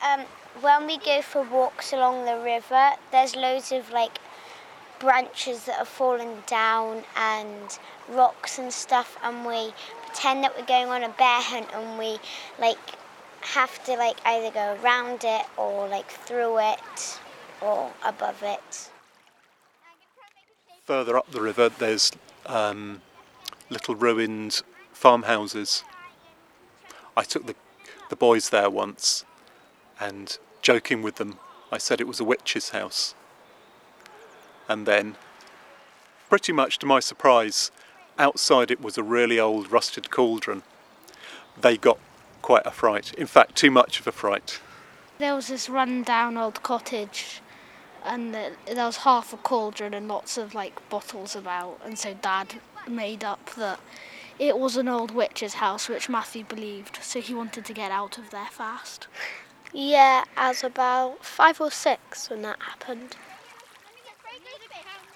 when we go for walks along the river, there's loads of branches that are fallen down and rocks and stuff, and we pretend that we're going on a bear hunt, and we have to either go around it or through it or above it. Further up the river, there's little ruined farmhouses. I took the boys there once, and joking with them, I said it was a witch's house. And then, pretty much to my surprise, outside it was a really old rusted cauldron. They got quite a fright. In fact, too much of a fright. There was this run-down old cottage, and there was half a cauldron and lots of bottles about, and so Dad made up that it was an old witch's house, which Matthew believed, so he wanted to get out of there fast. Yeah, I was about 5 or 6 when that happened.